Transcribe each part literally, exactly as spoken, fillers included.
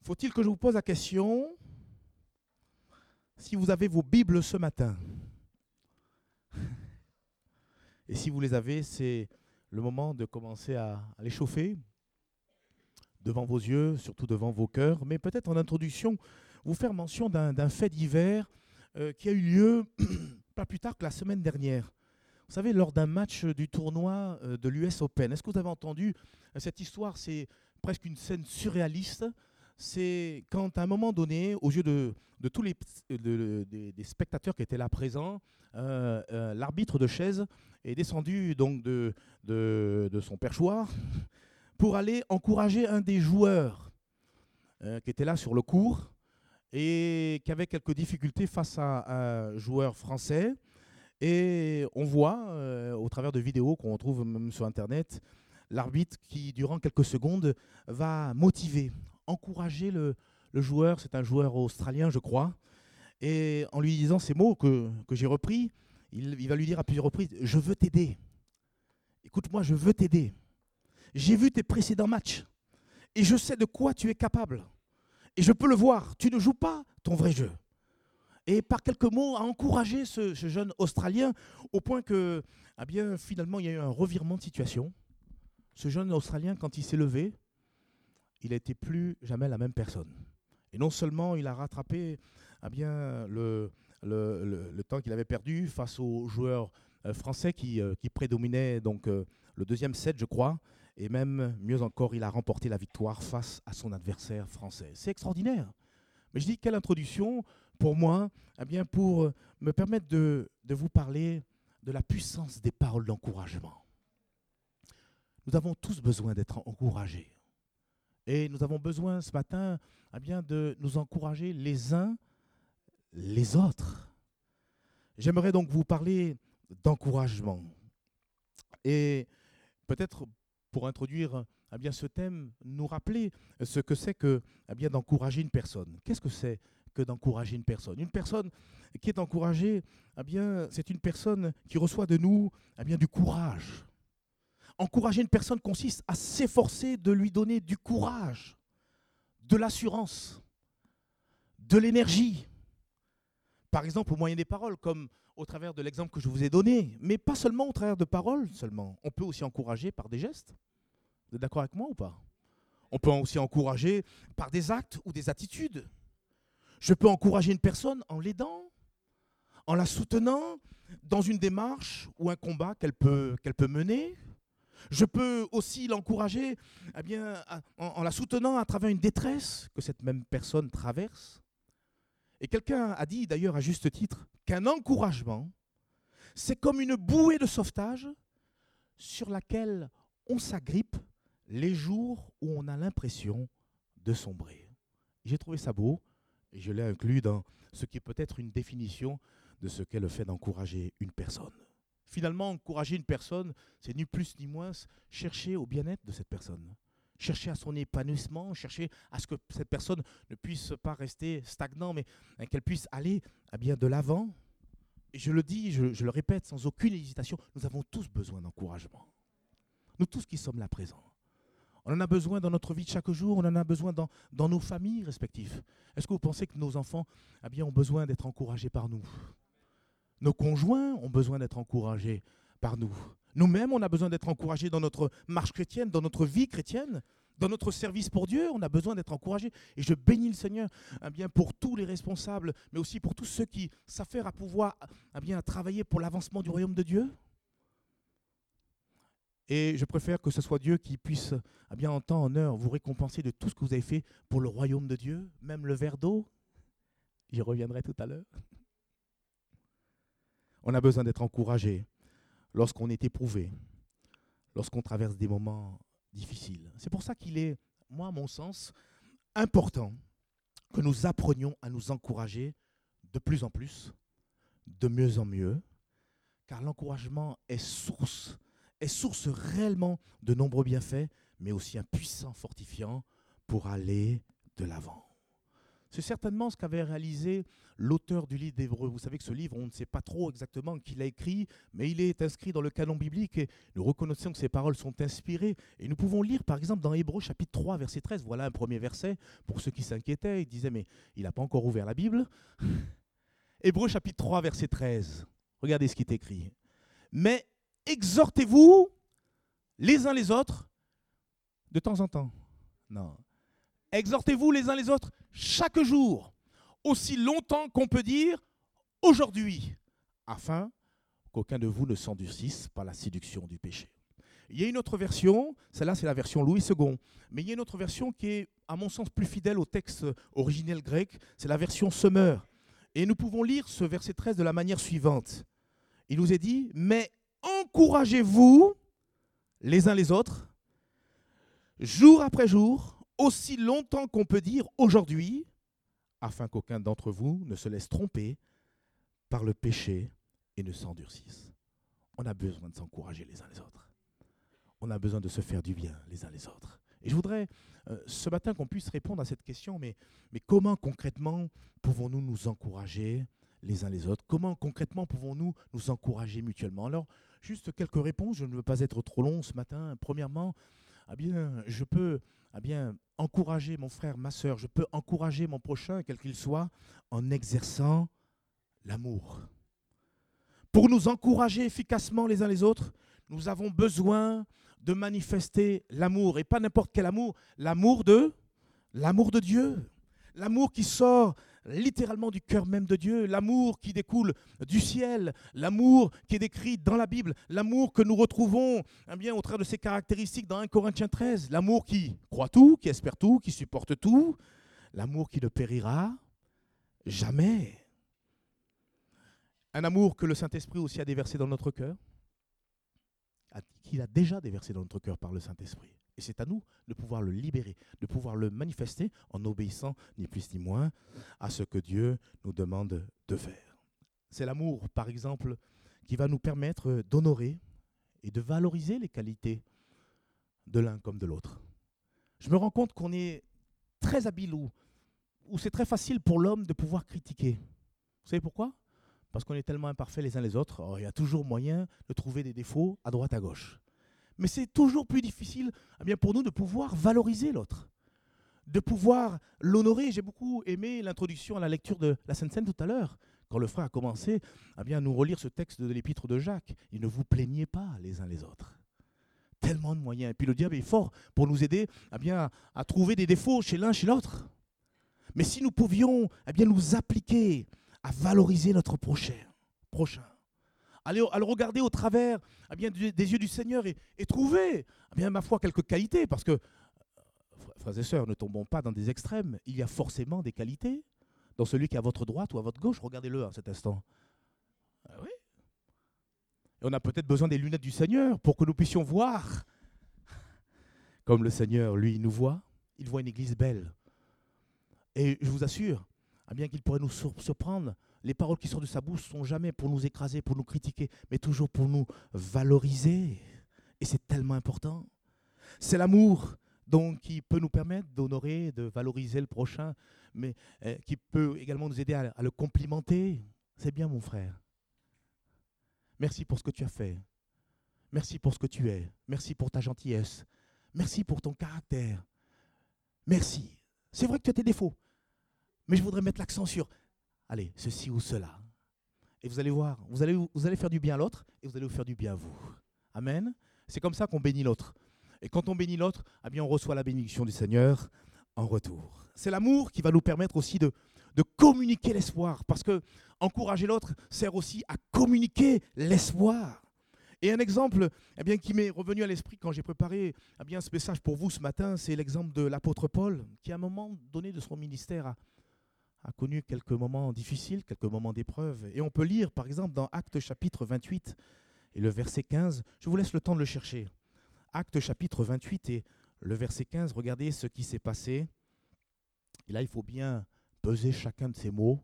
Faut-il que je vous pose la question si vous avez vos Bibles ce matin? Et si vous les avez, c'est le moment de commencer à, à les chauffer devant vos yeux, surtout devant vos cœurs. Mais peut-être en introduction, vous faire mention d'un, d'un fait divers euh, qui a eu lieu pas plus tard que la semaine dernière. Vous savez, lors d'un match du tournoi euh, de l'U S Open, est-ce que vous avez entendu euh, cette histoire? C'est presque une scène surréaliste. C'est quand, à un moment donné, aux yeux de, de tous les de- de- des, des spectateurs qui étaient là présents, euh, euh, l'arbitre de chaise est descendu donc de, de, de son perchoir pour aller encourager un des joueurs euh, qui était là sur le court et qui avait quelques difficultés face à un joueur français. Et on voit, euh, au travers de vidéos qu'on trouve même sur Internet, l'arbitre qui, durant quelques secondes, va motiver, encourager le, le joueur. C'est un joueur australien, je crois. Et en lui disant ces mots que, que j'ai repris, il, il va lui dire à plusieurs reprises, « Je veux t'aider. Écoute-moi, je veux t'aider. J'ai vu tes précédents matchs et je sais de quoi tu es capable. Et je peux le voir. Tu ne joues pas ton vrai jeu. » Et par quelques mots, a encouragé ce, ce jeune Australien au point que, ah bien, finalement, il y a eu un revirement de situation. Ce jeune Australien, quand il s'est levé, il n'était plus jamais la même personne. Et non seulement il a rattrapé ah bien, le, le, le, le temps qu'il avait perdu face aux joueurs euh, français qui, euh, qui prédominaient donc, euh, le deuxième set, je crois, et même mieux encore, il a remporté la victoire face à son adversaire français. C'est extraordinaire. Mais je dis, quelle introduction pour moi, eh bien pour euh, me permettre de, de vous parler de la puissance des paroles d'encouragement. Nous avons tous besoin d'être encouragés. Et nous avons besoin ce matin eh bien, de nous encourager les uns les autres. J'aimerais donc vous parler d'encouragement. Et peut-être pour introduire eh bien, ce thème, nous rappeler ce que c'est que eh bien, d'encourager une personne. Qu'est-ce que c'est que d'encourager une personne? Une personne qui est encouragée, eh bien, c'est une personne qui reçoit de nous eh bien, du courage. Encourager une personne consiste à s'efforcer de lui donner du courage, de l'assurance, de l'énergie. Par exemple, au moyen des paroles, comme au travers de l'exemple que je vous ai donné, mais pas seulement au travers de paroles seulement. On peut aussi encourager par des gestes. Vous êtes d'accord avec moi ou pas? On peut aussi encourager par des actes ou des attitudes. Je peux encourager une personne en l'aidant, en la soutenant dans une démarche ou un combat qu'elle peut, qu'elle peut mener. Je peux aussi l'encourager eh bien, en, en la soutenant à travers une détresse que cette même personne traverse. Et quelqu'un a dit d'ailleurs à juste titre qu'un encouragement, c'est comme une bouée de sauvetage sur laquelle on s'agrippe les jours où on a l'impression de sombrer. J'ai trouvé ça beau et je l'ai inclus dans ce qui est peut-être une définition de ce qu'est le fait d'encourager une personne. Finalement, encourager une personne, c'est ni plus ni moins chercher au bien-être de cette personne. Chercher à son épanouissement, chercher à ce que cette personne ne puisse pas rester stagnant, mais qu'elle puisse aller eh bien, de l'avant. Et je le dis, je, je le répète sans aucune hésitation, nous avons tous besoin d'encouragement. Nous tous qui sommes là présents. On en a besoin dans notre vie de chaque jour, on en a besoin dans, dans nos familles respectives. Est-ce que vous pensez que nos enfants eh bien, ont besoin d'être encouragés par nous? Nos conjoints ont besoin d'être encouragés par nous. Nous-mêmes, on a besoin d'être encouragés dans notre marche chrétienne, dans notre vie chrétienne, dans notre service pour Dieu, on a besoin d'être encouragés. Et je bénis le Seigneur eh bien, pour tous les responsables, mais aussi pour tous ceux qui s'affairent à pouvoir eh bien, à travailler pour l'avancement du royaume de Dieu. Et je préfère que ce soit Dieu qui puisse, eh bien, en temps, en heure, vous récompenser de tout ce que vous avez fait pour le royaume de Dieu, même le verre d'eau. J'y reviendrai tout à l'heure. On a besoin d'être encouragé lorsqu'on est éprouvé, lorsqu'on traverse des moments difficiles. C'est pour ça qu'il est, moi, à mon sens, important que nous apprenions à nous encourager de plus en plus, de mieux en mieux, car l'encouragement est source, est source réellement de nombreux bienfaits, mais aussi un puissant fortifiant pour aller de l'avant. C'est certainement ce qu'avait réalisé l'auteur du livre d'Hébreux. Vous savez que ce livre, on ne sait pas trop exactement qui l'a écrit, mais il est inscrit dans le canon biblique et nous reconnaissons que ces paroles sont inspirées. Et nous pouvons lire par exemple dans Hébreux chapitre trois, verset treize, voilà un premier verset, pour ceux qui s'inquiétaient, ils disaient mais il n'a pas encore ouvert la Bible. Hébreux chapitre trois, verset treize, regardez ce qui est écrit. Mais exhortez-vous les uns les autres de temps en temps. Non. Exhortez-vous les uns les autres chaque jour, aussi longtemps qu'on peut dire aujourd'hui, afin qu'aucun de vous ne s'endurcisse par la séduction du péché. Il y a une autre version, celle-là c'est la version Louis second, mais il y a une autre version qui est à mon sens plus fidèle au texte originel grec, c'est la version Sommer. Et nous pouvons lire ce verset treize de la manière suivante. Il nous est dit, mais encouragez-vous les uns les autres, jour après jour, aussi longtemps qu'on peut dire aujourd'hui, afin qu'aucun d'entre vous ne se laisse tromper par le péché et ne s'endurcisse. On a besoin de s'encourager les uns les autres. On a besoin de se faire du bien les uns les autres. Et je voudrais euh, ce matin qu'on puisse répondre à cette question, mais, mais comment concrètement pouvons-nous nous encourager les uns les autres? Comment concrètement pouvons-nous nous encourager mutuellement? Alors, juste quelques réponses, je ne veux pas être trop long ce matin. Premièrement, eh bien, je peux eh bien, encourager mon frère, ma sœur, je peux encourager mon prochain, quel qu'il soit, en exerçant l'amour. Pour nous encourager efficacement les uns les autres, nous avons besoin de manifester l'amour, et pas n'importe quel amour, l'amour de, l'amour de Dieu, l'amour qui sort littéralement du cœur même de Dieu, l'amour qui découle du ciel, l'amour qui est décrit dans la Bible, l'amour que nous retrouvons eh bien, au travers de ses caractéristiques dans un Corinthiens treize, l'amour qui croit tout, qui espère tout, qui supporte tout, l'amour qui ne périra jamais. Un amour que le Saint-Esprit aussi a déversé dans notre cœur, qu'il a déjà déversé dans notre cœur par le Saint-Esprit. Et c'est à nous de pouvoir le libérer, de pouvoir le manifester en obéissant ni plus ni moins à ce que Dieu nous demande de faire. C'est l'amour, par exemple, qui va nous permettre d'honorer et de valoriser les qualités de l'un comme de l'autre. Je me rends compte qu'on est très habile ou, ou c'est très facile pour l'homme de pouvoir critiquer. Vous savez pourquoi ? Parce qu'on est tellement imparfaits les uns les autres, alors il y a toujours moyen de trouver des défauts à droite à gauche. Mais c'est toujours plus difficile eh bien, pour nous de pouvoir valoriser l'autre, de pouvoir l'honorer. J'ai beaucoup aimé l'introduction à la lecture de la Sainte Seine tout à l'heure, quand le frère a commencé eh bien, à nous relire ce texte de l'épître de Jacques. Il ne vous plaignez pas les uns les autres. Tellement de moyens. Et puis le diable est fort pour nous aider eh bien, à, à trouver des défauts chez l'un, chez l'autre. Mais si nous pouvions eh bien, nous appliquer à valoriser notre prochain, prochain. Allez, à le regarder au travers eh bien, des yeux du Seigneur et, et trouver, eh bien, ma foi, quelques qualités. Parce que, frères et sœurs, ne tombons pas dans des extrêmes. Il y a forcément des qualités dans celui qui est à votre droite ou à votre gauche. Regardez-le à cet instant. Ah oui. Et on a peut-être besoin des lunettes du Seigneur pour que nous puissions voir comme le Seigneur, lui, nous voit. Il voit une église belle. Et je vous assure, eh bien qu'il pourrait nous surprendre, les paroles qui sortent de sa bouche ne sont jamais pour nous écraser, pour nous critiquer, mais toujours pour nous valoriser. Et c'est tellement important. C'est l'amour donc, qui peut nous permettre d'honorer, de valoriser le prochain, mais eh, qui peut également nous aider à, à le complimenter. C'est bien, mon frère. Merci pour ce que tu as fait. Merci pour ce que tu es. Merci pour ta gentillesse. Merci pour ton caractère. Merci. C'est vrai que tu as tes défauts. Mais je voudrais mettre l'accent sur, allez, ceci ou cela. Et vous allez voir, vous allez, vous allez faire du bien à l'autre et vous allez vous faire du bien à vous. Amen. C'est comme ça qu'on bénit l'autre. Et quand on bénit l'autre, eh bien on reçoit la bénédiction du Seigneur en retour. C'est l'amour qui va nous permettre aussi de, de communiquer l'espoir. Parce que encourager l'autre sert aussi à communiquer l'espoir. Et un exemple eh bien, qui m'est revenu à l'esprit quand j'ai préparé eh bien, ce message pour vous ce matin, c'est l'exemple de l'apôtre Paul, qui à un moment donné de son ministère a a connu quelques moments difficiles, quelques moments d'épreuve. Et on peut lire, par exemple, dans Actes chapitre vingt-huit et le verset quinze. Je vous laisse le temps de le chercher. Actes chapitre vingt-huit et le verset quinze. Regardez ce qui s'est passé. Et là, il faut bien peser chacun de ces mots.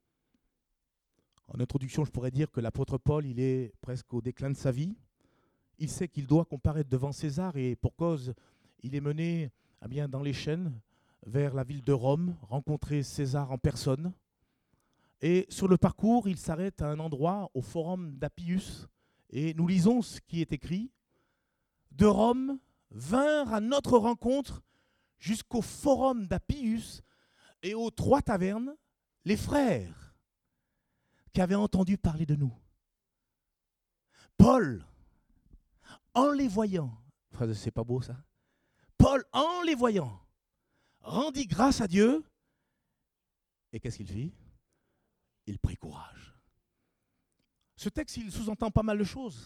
En introduction, je pourrais dire que l'apôtre Paul, il est presque au déclin de sa vie. Il sait qu'il doit comparaître devant César et pour cause, il est mené eh bien, dans les chaînes, vers la ville de Rome, rencontrer César en personne. Et sur le parcours, il s'arrête à un endroit, au forum d'Appius. Et nous lisons ce qui est écrit. De Rome vinrent à notre rencontre jusqu'au forum d'Appius et aux trois tavernes, les frères qui avaient entendu parler de nous. Paul, en les voyant, frère, c'est pas beau ça? Paul, en les voyant, rendit grâce à Dieu. Et qu'est-ce qu'il fit? Il prit courage. Ce texte, il sous-entend pas mal de choses.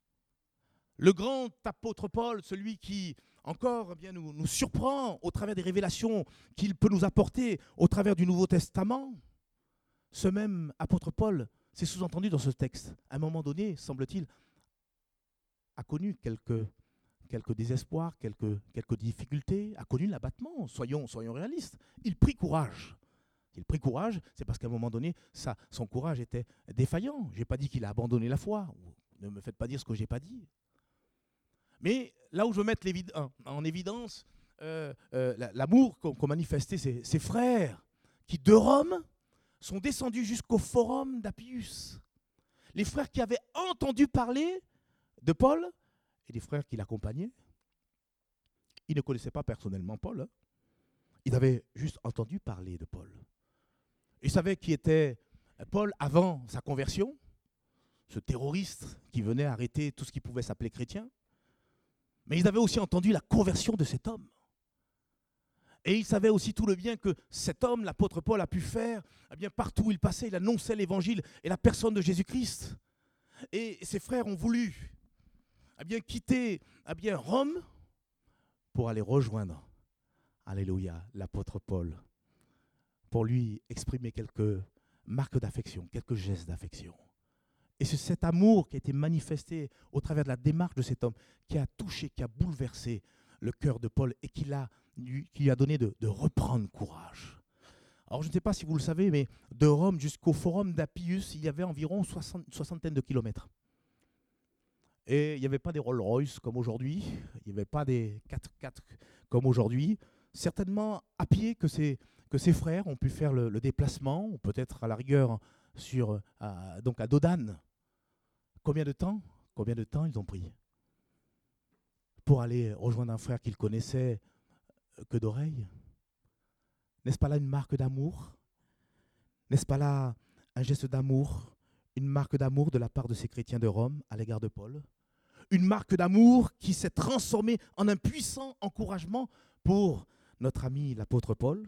Le grand apôtre Paul, celui qui encore eh bien, nous, nous surprend au travers des révélations qu'il peut nous apporter au travers du Nouveau Testament, ce même apôtre Paul, c'est sous-entendu dans ce texte. À un moment donné, semble-t-il, a connu quelques, quelques désespoirs, quelques, quelques difficultés, a connu l'abattement. Soyons, soyons réalistes. Il prit courage. Il prit courage, c'est parce qu'à un moment donné, ça, son courage était défaillant. Je n'ai pas dit qu'il a abandonné la foi. Ne me faites pas dire ce que je n'ai pas dit. Mais là où je veux mettre en évidence euh, euh, l'amour qu'ont qu manifesté ces, ces frères qui, de Rome, sont descendus jusqu'au forum d'Appius. Les frères qui avaient entendu parler de Paul et les frères qui l'accompagnaient. Ils ne connaissaient pas personnellement Paul. Hein. Ils avaient juste entendu parler de Paul. Ils savaient qui était Paul avant sa conversion, ce terroriste qui venait arrêter tout ce qui pouvait s'appeler chrétien. Mais ils avaient aussi entendu la conversion de cet homme. Et ils savaient aussi tout le bien que cet homme, l'apôtre Paul, a pu faire. Eh bien, partout où il passait, il annonçait l'évangile et la personne de Jésus-Christ. Et ses frères ont voulu eh bien, quitter eh bien, Rome pour aller rejoindre, alléluia, l'apôtre Paul, pour lui exprimer quelques marques d'affection, quelques gestes d'affection. Et c'est cet amour qui a été manifesté au travers de la démarche de cet homme qui a touché, qui a bouleversé le cœur de Paul et qui, l'a, qui lui a donné de, de reprendre courage. Alors je ne sais pas si vous le savez, mais de Rome jusqu'au forum d'Appius, il y avait environ soixante, une soixantaine de kilomètres. Et il n'y avait pas des Rolls-Royce comme aujourd'hui, il n'y avait pas des quatre-quatre comme aujourd'hui. Certainement à pied que ces, que ces frères ont pu faire le, le déplacement, ou peut-être à la rigueur sur, à, donc à Dodane. Combien de temps Combien de temps ils ont pris pour aller rejoindre un frère qu'ils connaissaient que d'oreille? N'est-ce pas là une marque d'amour? N'est-ce pas là un geste d'amour, une marque d'amour de la part de ces chrétiens de Rome à l'égard de Paul? Une marque d'amour qui s'est transformée en un puissant encouragement pour notre ami l'apôtre Paul.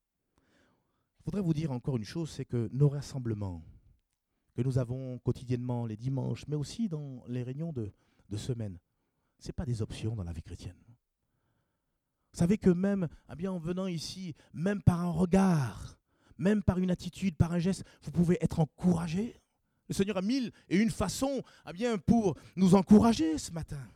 Je voudrais vous dire encore une chose, c'est que nos rassemblements que nous avons quotidiennement les dimanches, mais aussi dans les réunions de, de semaine, ce n'est pas des options dans la vie chrétienne. Vous savez que même eh bien, en venant ici, même par un regard, même par une attitude, par un geste, vous pouvez être encouragé. Le Seigneur a mille et une façons eh bien, pour nous encourager ce matin.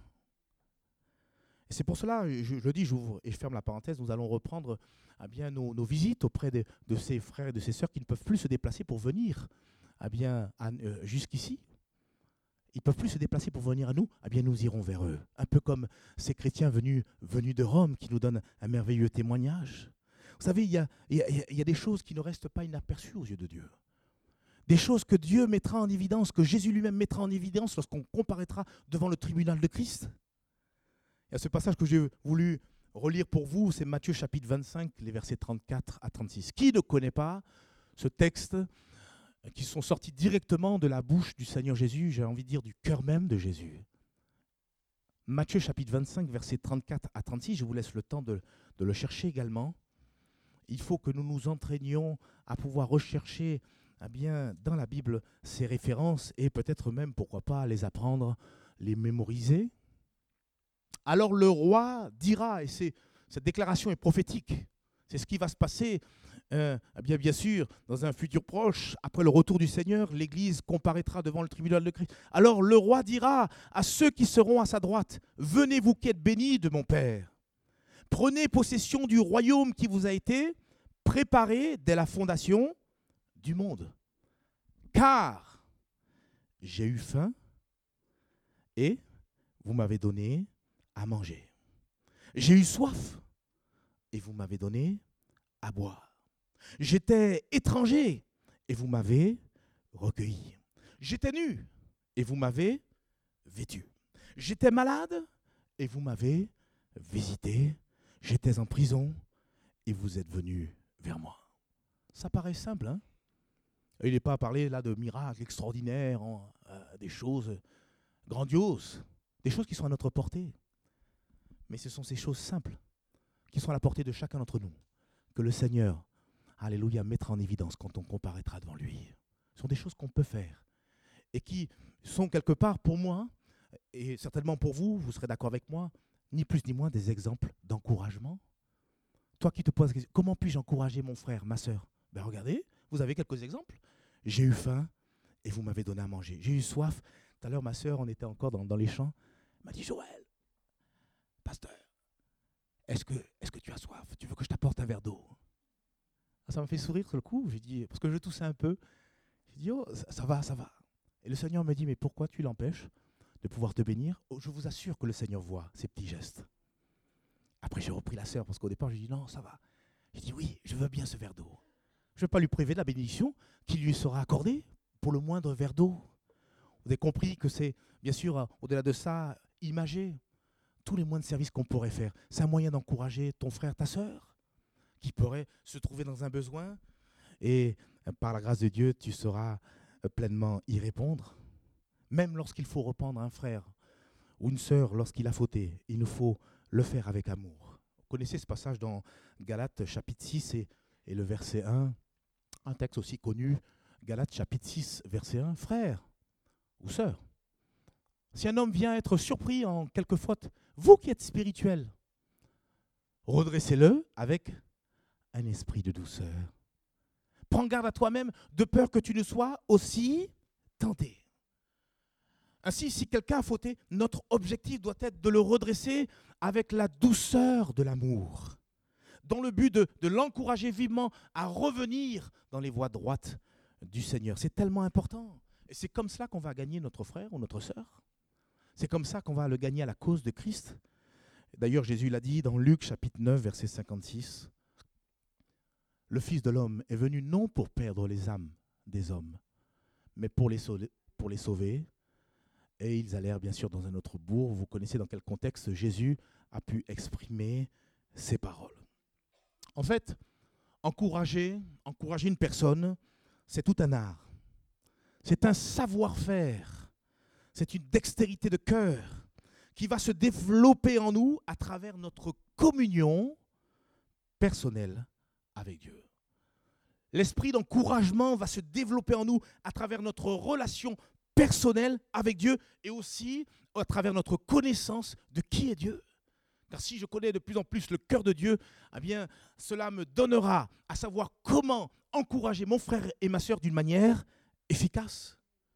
Et c'est pour cela, je, je le dis, j'ouvre et je ferme la parenthèse, nous allons reprendre eh bien, nos, nos visites auprès de, de ces frères et de ces sœurs qui ne peuvent plus se déplacer pour venir eh bien, à, euh, jusqu'ici. Ils ne peuvent plus se déplacer pour venir à nous, eh bien, nous irons vers eux. Un peu comme ces chrétiens venus, venus de Rome qui nous donnent un merveilleux témoignage. Vous savez, il y a, il y a, il y a des choses qui ne restent pas inaperçues aux yeux de Dieu. Des choses que Dieu mettra en évidence, que Jésus lui-même mettra en évidence lorsqu'on comparaîtra devant le tribunal de Christ. Il y a ce passage que j'ai voulu relire pour vous, c'est Matthieu chapitre vingt-cinq, les versets trente-quatre à trente-six. Qui ne connaît pas ce texte qui sont sortis directement de la bouche du Seigneur Jésus, j'ai envie de dire du cœur même de Jésus. Matthieu chapitre vingt-cinq, versets trente-quatre à trente-six, je vous laisse le temps de, de le chercher également. Il faut que nous nous entraînions à pouvoir rechercher eh bien, dans la Bible ces références et peut-être même, pourquoi pas, les apprendre, les mémoriser. Alors le roi dira, et c'est, cette déclaration est prophétique, c'est ce qui va se passer. Euh, bien, bien sûr, dans un futur proche, après le retour du Seigneur, l'Église comparaîtra devant le tribunal de Christ. Alors le roi dira à ceux qui seront à sa droite, « Venez vous qui êtes bénis de mon Père, prenez possession du royaume qui vous a été préparé dès la fondation du monde. Car j'ai eu faim et vous m'avez donné à manger. J'ai eu soif et vous m'avez donné à boire. J'étais étranger et vous m'avez recueilli. J'étais nu et vous m'avez vêtu. J'étais malade et vous m'avez visité. J'étais en prison et vous êtes venu vers moi. Ça paraît simple, hein? Il n'est pas à parler là de miracles extraordinaires, hein, euh, des choses grandioses, des choses qui sont à notre portée. Mais ce sont ces choses simples qui sont à la portée de chacun d'entre nous, que le Seigneur, alléluia, mettra en évidence quand on comparaîtra devant lui. Ce sont des choses qu'on peut faire et qui sont quelque part pour moi, et certainement pour vous, vous serez d'accord avec moi, ni plus ni moins des exemples d'encouragement. Toi qui te poses la question, comment puis-je encourager mon frère, ma sœur? Ben regardez, vous avez quelques exemples. J'ai eu faim et vous m'avez donné à manger. J'ai eu soif. Tout à l'heure, ma sœur, on était encore dans, dans les champs. Elle m'a dit, Joël, pasteur, est-ce que, est-ce que tu as soif? Tu veux que je t'apporte un verre d'eau? Ça m'a fait sourire sur le coup. J'ai dit, parce que je toussais un peu. J'ai dit, oh, ça, ça va, ça va. Et le Seigneur me dit, mais pourquoi tu l'empêches de pouvoir te bénir? Oh, je vous assure que le Seigneur voit ces petits gestes. Après, j'ai repris la sœur, parce qu'au départ, j'ai dit, non, ça va. J'ai dit, oui, je veux bien ce verre d'eau. Je ne vais pas lui priver de la bénédiction qui lui sera accordée pour le moindre verre d'eau. Vous avez compris que c'est, bien sûr, au-delà de ça, imagé. Tous les moyens de service qu'on pourrait faire. C'est un moyen d'encourager ton frère, ta sœur, qui pourrait se trouver dans un besoin. Et par la grâce de Dieu, tu sauras pleinement y répondre. Même lorsqu'il faut reprendre un frère ou une sœur lorsqu'il a fauté, il nous faut le faire avec amour. Vous connaissez ce passage dans Galates chapitre six et, et le verset un. Un texte aussi connu, Galates chapitre six, verset un. Frère ou sœur, si un homme vient être surpris en quelque faute, vous qui êtes spirituels, redressez-le avec un esprit de douceur. Prends garde à toi-même de peur que tu ne sois aussi tenté. Ainsi, si quelqu'un a fauté, notre objectif doit être de le redresser avec la douceur de l'amour, dans le but de, de l'encourager vivement à revenir dans les voies droites du Seigneur. C'est tellement important. Et c'est comme cela qu'on va gagner notre frère ou notre sœur. C'est comme ça qu'on va le gagner à la cause de Christ. D'ailleurs, Jésus l'a dit dans Luc chapitre neuf, verset cinquante-six. Le Fils de l'homme est venu non pour perdre les âmes des hommes, mais pour les sauver. Pour les sauver. Et ils allèrent bien sûr dans un autre bourg. Vous connaissez dans quel contexte Jésus a pu exprimer ces paroles. En fait, encourager, encourager une personne, c'est tout un art. C'est un savoir-faire. C'est une dextérité de cœur qui va se développer en nous à travers notre communion personnelle avec Dieu. L'esprit d'encouragement va se développer en nous à travers notre relation personnelle avec Dieu et aussi à travers notre connaissance de qui est Dieu. Car si je connais de plus en plus le cœur de Dieu, eh bien, cela me donnera à savoir comment encourager mon frère et ma sœur d'une manière efficace.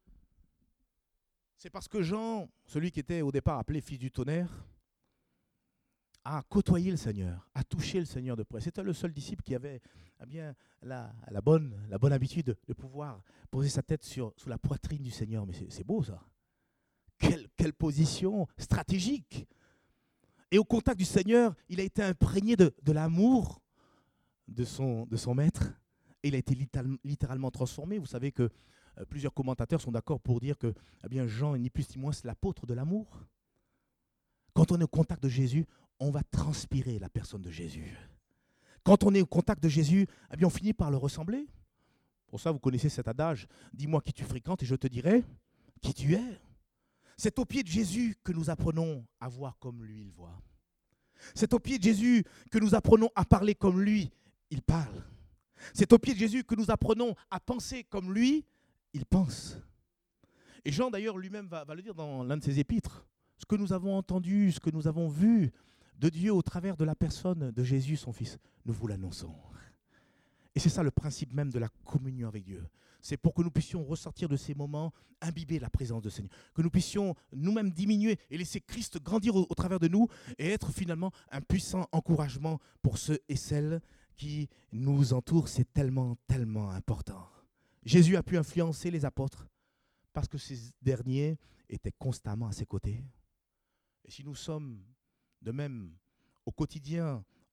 C'est parce que Jean, celui qui était au départ appelé fils du tonnerre, a côtoyé le Seigneur, a touché le Seigneur de près. C'était le seul disciple qui avait eh bien, la, la, bonne, la bonne habitude de pouvoir poser sa tête sur, sur la poitrine du Seigneur. Mais c'est, c'est beau ça. Quelle, quelle position stratégique. Et au contact du Seigneur, il a été imprégné de, de l'amour de son, de son maître. Et il a été littéralement transformé. Vous savez que euh, plusieurs commentateurs sont d'accord pour dire que eh bien, Jean, ni plus ni moins, c'est l'apôtre de l'amour. Quand on est au contact de Jésus, on va transpirer la personne de Jésus. Quand on est au contact de Jésus, eh bien, on finit par le ressembler. Pour ça, vous connaissez cet adage, dis-moi qui tu fréquentes et je te dirai qui tu es. C'est au pied de Jésus que nous apprenons à voir comme lui il voit. C'est au pied de Jésus que nous apprenons à parler comme lui il parle. C'est au pied de Jésus que nous apprenons à penser comme lui il pense. Et Jean d'ailleurs lui-même va, va le dire dans l'un de ses épîtres. Ce que nous avons entendu, ce que nous avons vu de Dieu au travers de la personne de Jésus, son Fils, nous vous l'annonçons. Et c'est ça le principe même de la communion avec Dieu. C'est pour que nous puissions ressortir de ces moments, imbiber la présence du Seigneur. Que nous puissions nous-mêmes diminuer et laisser Christ grandir au, au travers de nous et être finalement un puissant encouragement pour ceux et celles qui nous entourent. C'est tellement, tellement important. Jésus a pu influencer les apôtres parce que ces derniers étaient constamment à ses côtés. Et si nous sommes de même au quotidien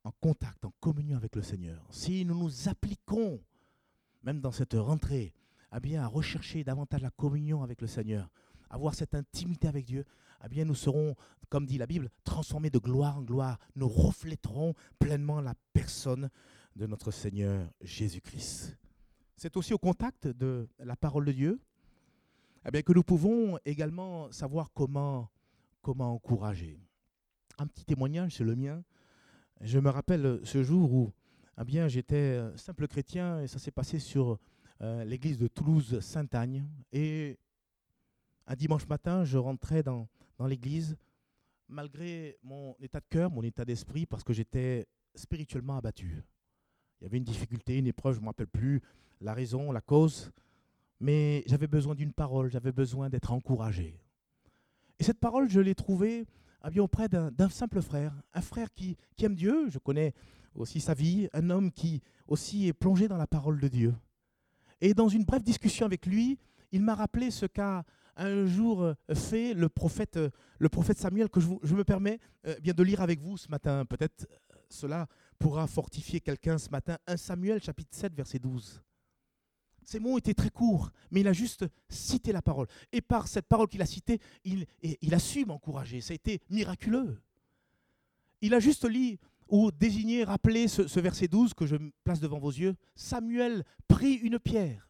en contact, en communion avec le Seigneur, si nous nous appliquons, même dans cette rentrée, eh bien, à rechercher davantage la communion avec le Seigneur, avoir cette intimité avec Dieu, eh bien, nous serons, comme dit la Bible, transformés de gloire en gloire. Nous refléterons pleinement la personne de notre Seigneur Jésus-Christ. C'est aussi au contact de la parole de Dieu eh bien, que nous pouvons également savoir comment, comment encourager. Un petit témoignage, c'est le mien. Je me rappelle ce jour où eh bien, j'étais simple chrétien et ça s'est passé sur euh, l'église de Toulouse-Sainte-Agne. Et un dimanche matin, je rentrais dans, dans l'église, malgré mon état de cœur, mon état d'esprit, parce que j'étais spirituellement abattu. Il y avait une difficulté, une épreuve, je ne me rappelle plus la raison, la cause, mais j'avais besoin d'une parole, j'avais besoin d'être encouragé. Et cette parole, je l'ai trouvée eh bien, auprès d'un, d'un simple frère, un frère qui, qui aime Dieu, je connais aussi sa vie, un homme qui aussi est plongé dans la parole de Dieu. Et dans une brève discussion avec lui, il m'a rappelé ce qu'a un jour fait le prophète, le prophète Samuel, que je, vous, je me permets euh, bien de lire avec vous ce matin. Peut-être euh, cela pourra fortifier quelqu'un ce matin. un Samuel, chapitre sept, verset douze. Ces mots étaient très courts, mais il a juste cité la parole. Et par cette parole qu'il a citée, il, il a su m'encourager. Ça a été miraculeux. Il a juste lu ou désigné, rappelé ce, ce verset douze que je place devant vos yeux. Samuel prit une pierre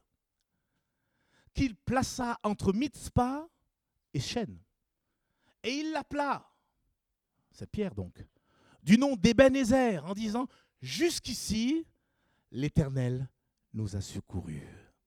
qu'il plaça entre Mitzpah et Chêne. Et il l'appela, cette pierre donc, du nom d'Ebenezer, en disant « Jusqu'ici, l'Éternel nous a secourus. »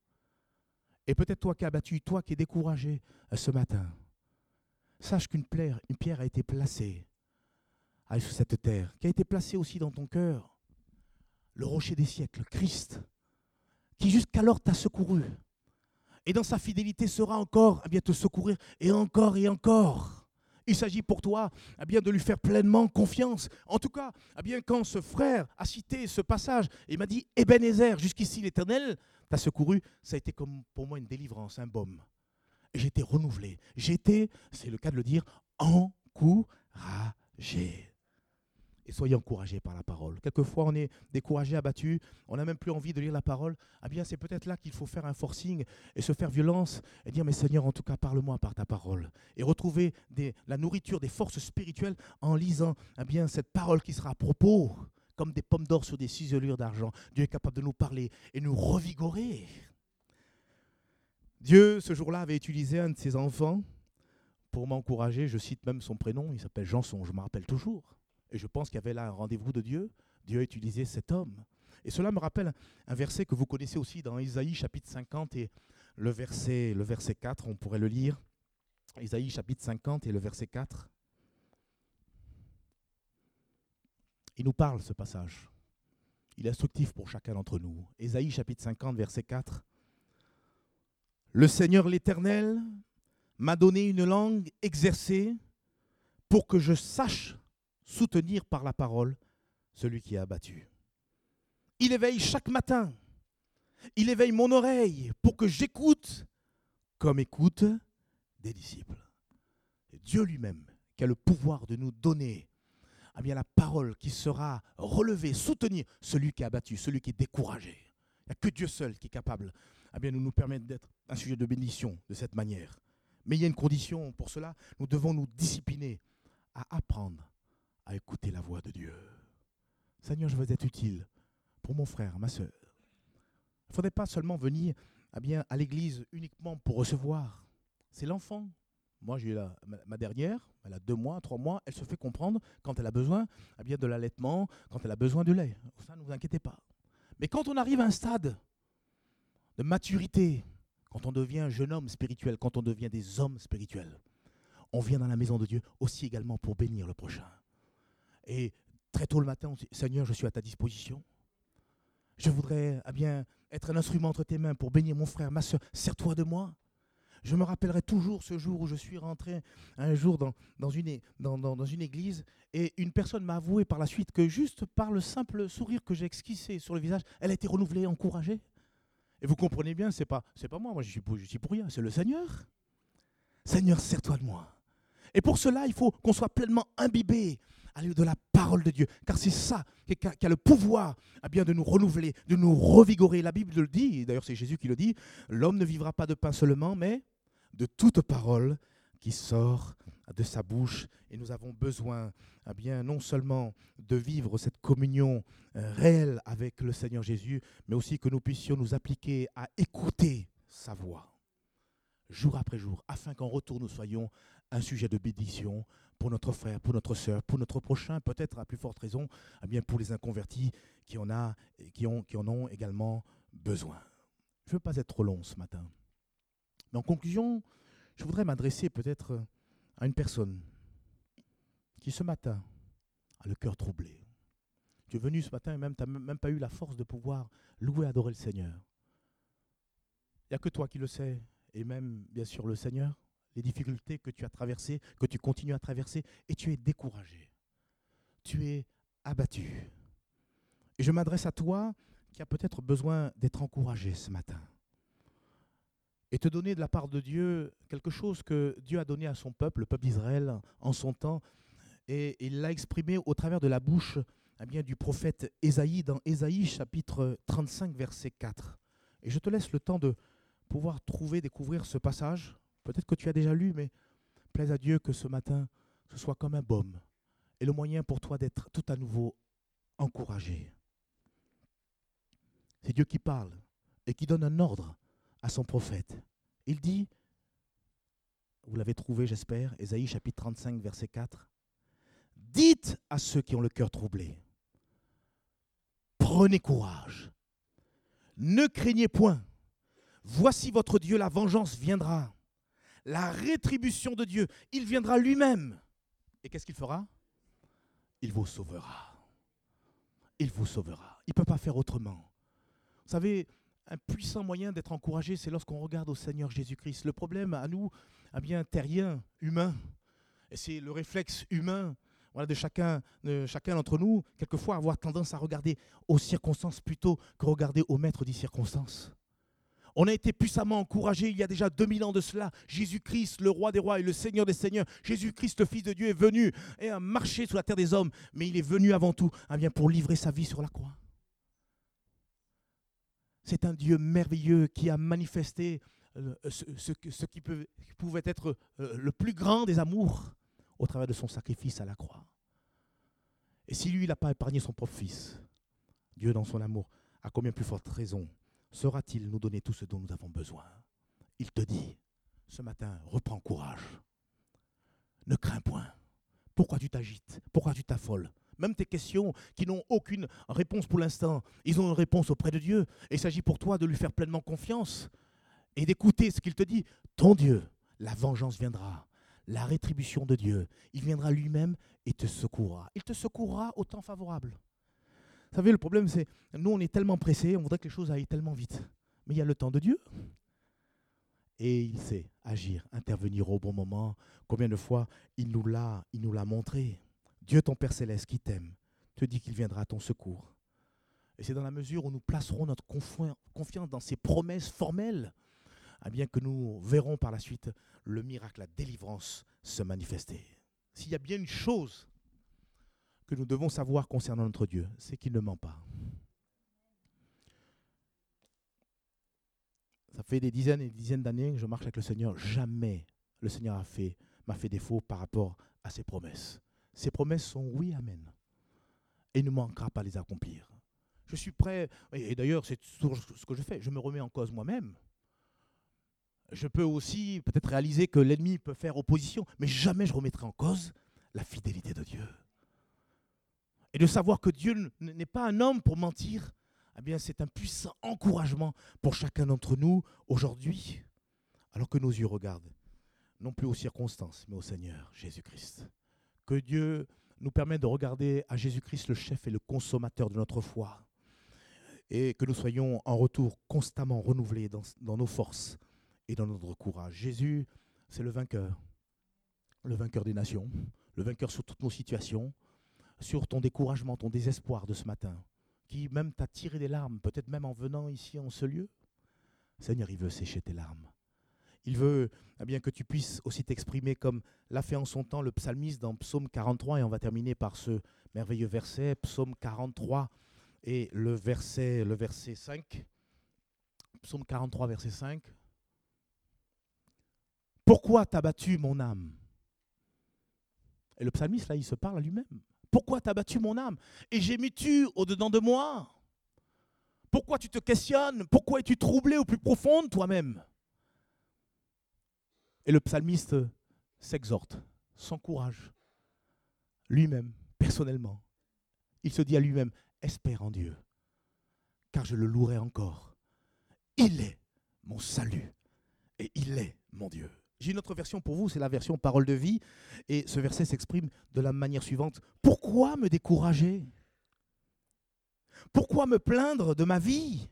Et peut-être toi qui es abattu, toi qui es découragé ce matin, sache qu'une pierre, une pierre a été placée sur cette terre, qui a été placée aussi dans ton cœur. Le rocher des siècles, Christ, qui jusqu'alors t'a secouru. Et dans sa fidélité sera encore eh bien, te secourir, et encore et encore. Il s'agit pour toi eh bien, de lui faire pleinement confiance. En tout cas, eh bien, quand ce frère a cité ce passage, il m'a dit « Ebenezer, jusqu'ici l'Éternel t'a secouru », ça a été comme pour moi une délivrance, un baume. Et j'ai été renouvelé. J'ai été, c'est le cas de le dire, encouragé. Et soyez encouragés par la parole. Quelquefois, on est découragé, abattu, on n'a même plus envie de lire la parole. Eh bien, c'est peut-être là qu'il faut faire un forcing et se faire violence et dire, mais Seigneur, en tout cas, parle-moi par ta parole. Et retrouver des, la nourriture des forces spirituelles en lisant eh bien, cette parole qui sera à propos, comme des pommes d'or sur des ciselures d'argent. Dieu est capable de nous parler et nous revigorer. Dieu, ce jour-là, avait utilisé un de ses enfants pour m'encourager. Je cite même son prénom, il s'appelle Janson, je me rappelle toujours. Et je pense qu'il y avait là un rendez-vous de Dieu. Dieu a utilisé cet homme. Et cela me rappelle un verset que vous connaissez aussi dans Isaïe chapitre cinquante et le verset, le verset quatre, on pourrait le lire. Isaïe chapitre cinquante et le verset quatre. Il nous parle ce passage. Il est instructif pour chacun d'entre nous. Isaïe chapitre cinquante, verset quatre. Le Seigneur l'Éternel m'a donné une langue exercée pour que je sache soutenir par la parole celui qui est abattu. Il éveille chaque matin, il éveille mon oreille pour que j'écoute comme écoute des disciples. Et Dieu lui-même qui a le pouvoir de nous donner eh bien, la parole qui sera relevée, soutenir celui qui est abattu, celui qui est découragé. Il n'y a que Dieu seul qui est capable eh bien, de nous permettre d'être un sujet de bénédiction de cette manière. Mais il y a une condition pour cela, nous devons nous discipliner à apprendre à écouter la voix de Dieu. Seigneur, je veux être utile pour mon frère, ma soeur. Il ne faudrait pas seulement venir eh bien, à l'église uniquement pour recevoir. C'est l'enfant. Moi, j'ai eu la, ma, ma dernière, elle a deux mois, trois mois, elle se fait comprendre quand elle a besoin eh bien, de l'allaitement, quand elle a besoin de lait. Ça, ne vous inquiétez pas. Mais quand on arrive à un stade de maturité, quand on devient un jeune homme spirituel, quand on devient des hommes spirituels, on vient dans la maison de Dieu aussi également pour bénir le prochain. Et très tôt le matin, on dit, Seigneur, je suis à ta disposition. Je voudrais eh bien, être un instrument entre tes mains pour bénir mon frère, ma soeur. Sers-toi de moi. Je me rappellerai toujours ce jour où je suis rentré un jour dans, dans, une, dans, dans, dans une église et une personne m'a avoué par la suite que juste par le simple sourire que j'ai esquissé sur le visage, elle a été renouvelée, encouragée. Et vous comprenez bien, ce n'est pas, c'est pas moi, moi je suis, pour, je suis pour rien, c'est le Seigneur. Seigneur, sers-toi de moi. Et pour cela, il faut qu'on soit pleinement imbibé aller de la parole de Dieu, car c'est ça qui a, qui a le pouvoir eh bien, de nous renouveler, de nous revigorer. La Bible le dit, et d'ailleurs c'est Jésus qui le dit, l'homme ne vivra pas de pain seulement, mais de toute parole qui sort de sa bouche. Et nous avons besoin eh bien, non seulement de vivre cette communion euh, réelle avec le Seigneur Jésus, mais aussi que nous puissions nous appliquer à écouter sa voix, jour après jour, afin qu'en retour nous soyons un sujet de bénédiction pour notre frère, pour notre sœur, pour notre prochain, peut-être à plus forte raison, eh bien pour les inconvertis qui en, a, qui, ont, qui en ont également besoin. Je ne veux pas être trop long ce matin. Mais en conclusion, je voudrais m'adresser peut-être à une personne qui ce matin a le cœur troublé. Tu es venu ce matin et même tu n'as même pas eu la force de pouvoir louer et adorer le Seigneur. Il n'y a que toi qui le sais, et même bien sûr le Seigneur, les difficultés que tu as traversées, que tu continues à traverser, et tu es découragé. Tu es abattu. Et je m'adresse à toi qui as peut-être besoin d'être encouragé ce matin. Et te donner de la part de Dieu quelque chose que Dieu a donné à son peuple, le peuple d'Israël, en son temps. Et il l'a exprimé au travers de la bouche eh bien, du prophète Ésaïe, dans Ésaïe chapitre trente-cinq, verset quatre. Et je te laisse le temps de pouvoir trouver, découvrir ce passage. Peut-être que tu as déjà lu, mais plaise à Dieu que ce matin, ce soit comme un baume et le moyen pour toi d'être tout à nouveau encouragé. C'est Dieu qui parle et qui donne un ordre à son prophète. Il dit, vous l'avez trouvé j'espère, Ésaïe chapitre trente-cinq, verset quatre, « Dites à ceux qui ont le cœur troublé, prenez courage, ne craignez point, voici votre Dieu, la vengeance viendra. La rétribution de Dieu, il viendra lui-même. Et qu'est-ce qu'il fera? Il vous sauvera. Il vous sauvera. Il ne peut pas faire autrement. Vous savez, un puissant moyen d'être encouragé, c'est lorsqu'on regarde au Seigneur Jésus-Christ. Le problème à nous, eh bien, terrien, humain, et c'est le réflexe humain voilà, de chacun, de chacun d'entre nous, quelquefois avoir tendance à regarder aux circonstances plutôt que regarder au maître des circonstances. On a été puissamment encouragés il y a déjà deux mille ans de cela. Jésus-Christ, le roi des rois et le Seigneur des seigneurs, Jésus-Christ, le Fils de Dieu, est venu et a marché sur la terre des hommes, mais il est venu avant tout eh bien, pour livrer sa vie sur la croix. C'est un Dieu merveilleux qui a manifesté euh, ce, ce, ce qui, peut, qui pouvait être euh, le plus grand des amours au travers de son sacrifice à la croix. Et si lui, il n'a pas épargné son propre Fils, Dieu dans son amour, à combien plus forte raison saura-t-il nous donner tout ce dont nous avons besoin? Il te dit, ce matin, reprends courage. Ne crains point. Pourquoi tu t'agites? Pourquoi tu t'affoles? Même tes questions qui n'ont aucune réponse pour l'instant, ils ont une réponse auprès de Dieu. Et il s'agit pour toi de lui faire pleinement confiance et d'écouter ce qu'il te dit. Ton Dieu, la vengeance viendra. La rétribution de Dieu, il viendra lui-même et te secourra. Il te secourra au temps favorable. Vous savez, le problème, c'est nous, on est tellement pressés, on voudrait que les choses aillent tellement vite. Mais il y a le temps de Dieu. Et il sait agir, intervenir au bon moment. Combien de fois il nous l'a, il nous l'a montré. Dieu, ton Père Céleste, qui t'aime, te dit qu'il viendra à ton secours. Et c'est dans la mesure où nous placerons notre confiance dans ces promesses formelles, eh bien que nous verrons par la suite le miracle, la délivrance se manifester. S'il y a bien une chose que nous devons savoir concernant notre Dieu, c'est qu'il ne ment pas. Ça fait des dizaines et des dizaines d'années que je marche avec le Seigneur. Jamais le Seigneur a fait, m'a fait défaut par rapport à ses promesses. Ses promesses sont oui, amen. Et il ne manquera pas à les accomplir. Je suis prêt, et d'ailleurs c'est ce que je fais, je me remets en cause moi-même. Je peux aussi peut-être réaliser que l'ennemi peut faire opposition, mais jamais je remettrai en cause la fidélité de Dieu. Et de savoir que Dieu n'est pas un homme pour mentir, eh bien c'est un puissant encouragement pour chacun d'entre nous aujourd'hui, alors que nos yeux regardent, non plus aux circonstances, mais au Seigneur Jésus-Christ. Que Dieu nous permette de regarder à Jésus-Christ, le chef et le consommateur de notre foi, et que nous soyons en retour constamment renouvelés dans, dans nos forces et dans notre courage. Jésus, c'est le vainqueur, le vainqueur des nations, le vainqueur sur toutes nos situations, sur ton découragement, ton désespoir de ce matin, qui même t'a tiré des larmes, peut-être même en venant ici en ce lieu. Seigneur, il veut sécher tes larmes. Il veut eh bien, que tu puisses aussi t'exprimer comme l'a fait en son temps le psalmiste dans Psaume quarante-trois. Et on va terminer par ce merveilleux verset, Psaume quarante-trois et le verset, le verset cinq. Psaume quarante-trois, verset cinq. Pourquoi t'as battu mon âme? Et le psalmiste, là, il se parle à lui-même. Pourquoi t'as battu mon âme? Et gémis-tu au-dedans de moi? Pourquoi tu te questionnes? Pourquoi es-tu troublé au plus profond de toi-même? Et le psalmiste s'exhorte, s'encourage, lui-même, personnellement. Il se dit à lui-même, espère en Dieu, car je le louerai encore. Il est mon salut et il est mon Dieu. J'ai une autre version pour vous, c'est la version parole de vie. Et ce verset s'exprime de la manière suivante. Pourquoi me décourager? Pourquoi me plaindre de ma vie?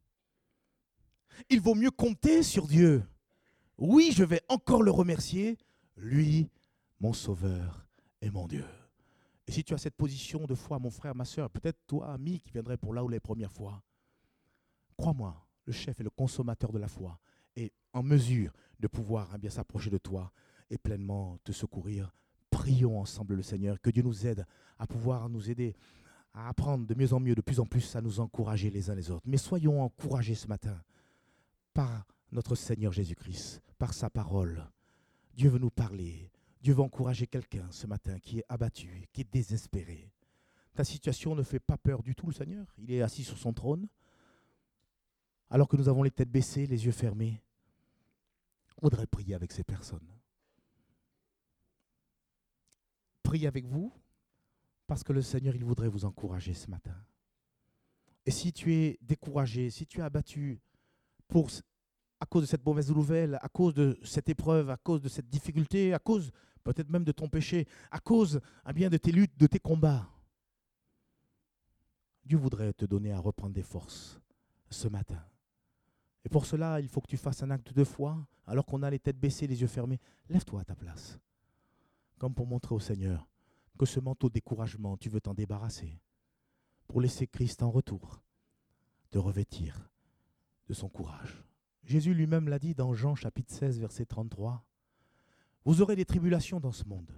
Il vaut mieux compter sur Dieu. Oui, je vais encore le remercier, lui, mon sauveur et mon Dieu. Et si tu as cette position de foi, mon frère, ma soeur, peut-être toi, ami, qui viendrait pour là ou les premières fois, crois-moi, le chef et le consommateur de la foi est en mesure de pouvoir eh bien, s'approcher de toi et pleinement te secourir. Prions ensemble le Seigneur, que Dieu nous aide à pouvoir nous aider à apprendre de mieux en mieux, de plus en plus, à nous encourager les uns les autres. Mais soyons encouragés ce matin par notre Seigneur Jésus-Christ, par sa parole. Dieu veut nous parler. Dieu veut encourager quelqu'un ce matin qui est abattu, qui est désespéré. Ta situation ne fait pas peur du tout, le Seigneur. Il est assis sur son trône. Alors que nous avons les têtes baissées, les yeux fermés, on voudrait prier avec ces personnes. Priez avec vous, parce que le Seigneur, il voudrait vous encourager ce matin. Et si tu es découragé, si tu es abattu pour, à cause de cette mauvaise nouvelle, à cause de cette épreuve, à cause de cette difficulté, à cause peut-être même de ton péché, à cause eh bien, de tes luttes, de tes combats, Dieu voudrait te donner à reprendre des forces ce matin. Et pour cela, il faut que tu fasses un acte de foi, alors qu'on a les têtes baissées, les yeux fermés. Lève-toi à ta place, comme pour montrer au Seigneur que ce manteau de découragement, tu veux t'en débarrasser, pour laisser Christ en retour te revêtir de son courage. Jésus lui-même l'a dit dans Jean chapitre seize, verset trente-trois. Vous aurez des tribulations dans ce monde.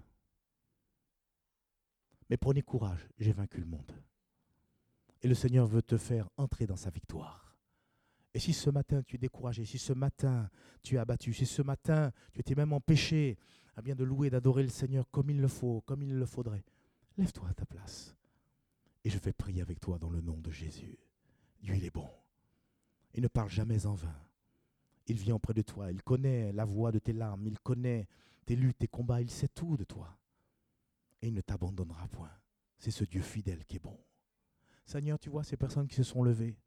Mais prenez courage, j'ai vaincu le monde. Et le Seigneur veut te faire entrer dans sa victoire. Et si ce matin tu es découragé, si ce matin tu es abattu, si ce matin tu étais même empêché eh bien, de louer, d'adorer le Seigneur comme il le faut, comme il le faudrait, lève-toi à ta place. Et je vais prier avec toi dans le nom de Jésus. Dieu, il est bon. Il ne parle jamais en vain. Il vient auprès de toi. Il connaît la voix de tes larmes. Il connaît tes luttes, tes combats. Il sait tout de toi. Et il ne t'abandonnera point. C'est ce Dieu fidèle qui est bon. Seigneur, tu vois ces personnes qui se sont levées.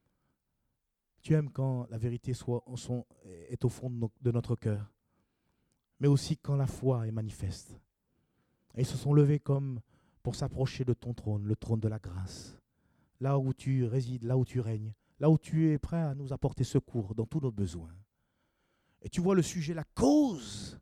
Tu aimes quand la vérité soit, sont, est au fond de, nos, de notre cœur, mais aussi quand la foi est manifeste. Et ils se sont levés comme pour s'approcher de ton trône, le trône de la grâce, là où tu résides, là où tu règnes, là où tu es prêt à nous apporter secours dans tous nos besoins. Et tu vois le sujet, la cause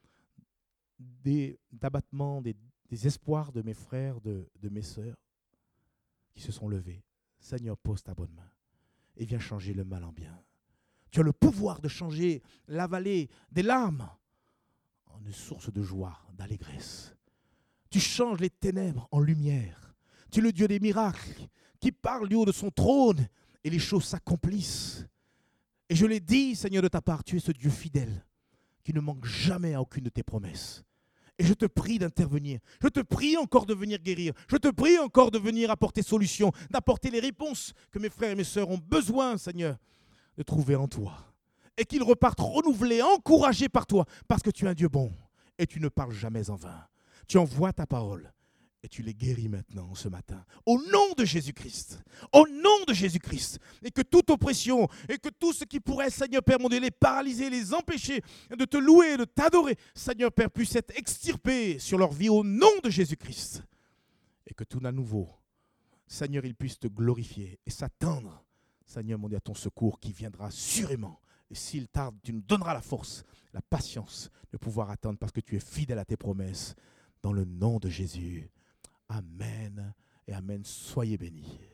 des abattements, des, des espoirs de mes frères, de, de mes sœurs qui se sont levés. Seigneur, pose ta bonne main et viens changer le mal en bien. Tu as le pouvoir de changer la vallée des larmes en une source de joie, d'allégresse. Tu changes les ténèbres en lumière. Tu es le Dieu des miracles qui parle du haut de son trône et les choses s'accomplissent. Et je l'ai dit, Seigneur, de ta part, tu es ce Dieu fidèle qui ne manque jamais à aucune de tes promesses. Et je te prie d'intervenir. Je te prie encore de venir guérir. Je te prie encore de venir apporter solution, d'apporter les réponses que mes frères et mes sœurs ont besoin, Seigneur, de trouver en toi. Et qu'ils repartent renouvelés, encouragés par toi, parce que tu es un Dieu bon et tu ne parles jamais en vain. Tu envoies ta parole et tu les guéris maintenant ce matin. Au nom de Jésus-Christ. Au nom de Jésus-Christ. Et que toute oppression et que tout ce qui pourrait, Seigneur Père, mon Dieu, les paralyser, les empêcher de te louer, de t'adorer, Seigneur Père, puisse être extirpé sur leur vie au nom de Jésus-Christ. Et que tout à nouveau, Seigneur, ils puissent te glorifier et s'attendre, Seigneur mon Dieu, à ton secours qui viendra sûrement. Et s'il tarde, tu nous donneras la force, la patience de pouvoir attendre parce que tu es fidèle à tes promesses. Dans le nom de Jésus. Amen et amen. Soyez bénis.